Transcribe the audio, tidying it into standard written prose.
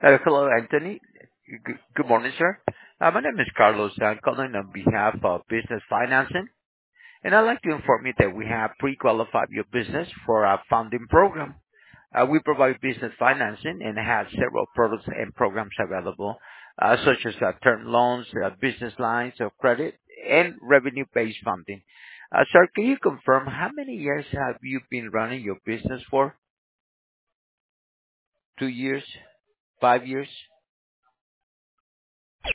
Hello, Anthony. Good morning, sir. My name is Carlos. I'm calling on behalf of Business Financing, and I'd like to inform you that we have pre-qualified your business for our funding program. We provide business financing and have several products and programs available, such as term loans, business lines of credit, and revenue-based funding. Sir, can you confirm how many years have you been running your business for? 2 years? 5 years?